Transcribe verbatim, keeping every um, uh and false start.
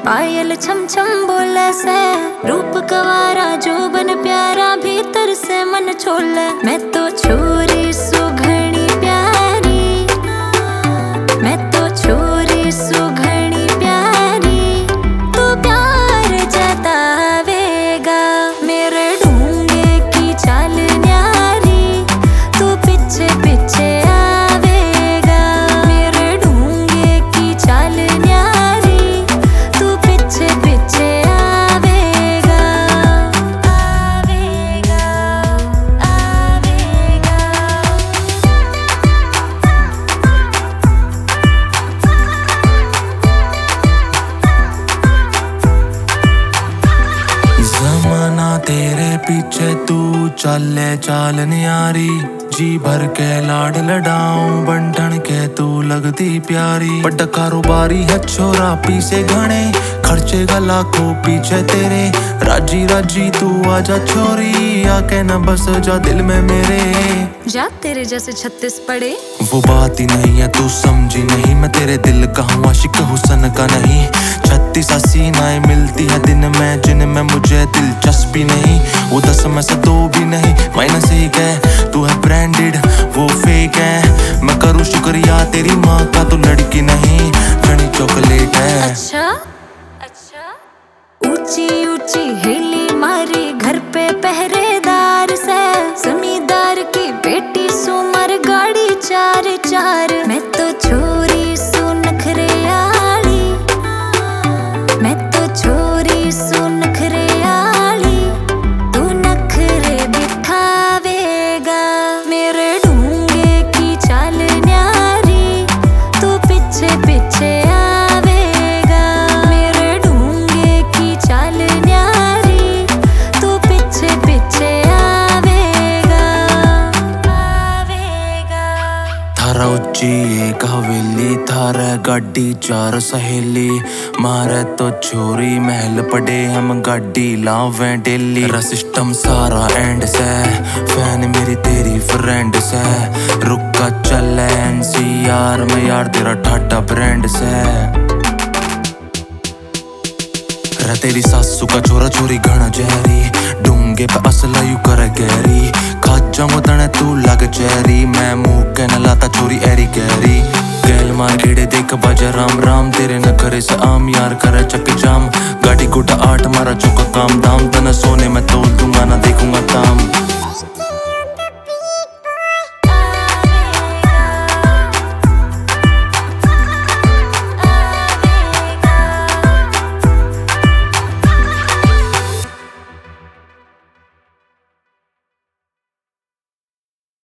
पायल छम छम बोले से, रूप कवारा जो बन प्यारा, भीतर से मन छोले। मैं तो छोरी सुघनी प्यारी, मैं तो छोरी सुघनी प्यारी, तू प्यार जतावेगा मेरे ढूंगे की चाल न्यारी, तू पीछे पीछे आवेगा मेरे ढूंगे की चाल न्यारी, तू पीछे पीछे आवेगा आवेगा आवेगा। ज़माना तेरे पीछे तू चले चाल न्यारी, जी भर के लाड लडाऊं बंठन के तू लगती प्यारी। बड़ा कारोबारी है छोरा पीछे घने, खर्चे का लाखों पीछे तेरे, राजी राजी तू आजा छोरी, आके न बस जा दिल में मेरे। जा तेरे जैसे छत्तीस पड़े, वो बात ही नहीं है तू समझी नहीं, मैं तेरे दिल का हूँ आशिक हुसन का नहीं। छत्तीस हसीनाएं मिलती है दिन में जिनमें मुझे दिलचस्पी नहीं, वो दस में से दो भी नहीं, माइनस एक है। तू है ब्रांडेड वो फेक है, मैं करूँ शुक्रिया तेरी माँ का, तू लड़की नहीं घनी चॉकलेट है। अच्छा अच्छा। ऊंची ऊंची हेली मारी घर पे पहरेदार से, जमींदार की बेटी सुमर गाड़ी चार चार। मैं तो छोरी सु नखरे आली, मैं तो छोरी सु नखरे आली, तू नखरे दिखावेगा मेरे ढूंगे की चाल न्यारी, तू पीछे पीछे आवेगा मेरे ढूंगे की चाल न्यारी, तू पीछे पीछे आवेगा आवेगा। थारा उच्ची एक हवेली, थारा गाड़ी चार सहेली, मारे तो छोरी महल पड़े हम गाड़ी लावे डेली। रा सिस्टम सारा एंड से, फैन मेरी तेरी फ्रेंड से, रुका चले एनसीआर में यार तेरा टाटा ब्रांड से। रा तेरी सासू का छोरा छोरी घना जहरी, ढूंगे पे असला यू कर गहरी, खाजा मुदने तू लग चेरी, मैं मुंह के न लाता छोरी एरी गहरी। गैल मार्केट देख बाजा राम राम, तेरे नखरे से आम यार करे चक जाम, गाड़ी गोटा आठ मारा चौका काम दाम, तना सोने में तोल दूंगा ना देखूंगा दाम।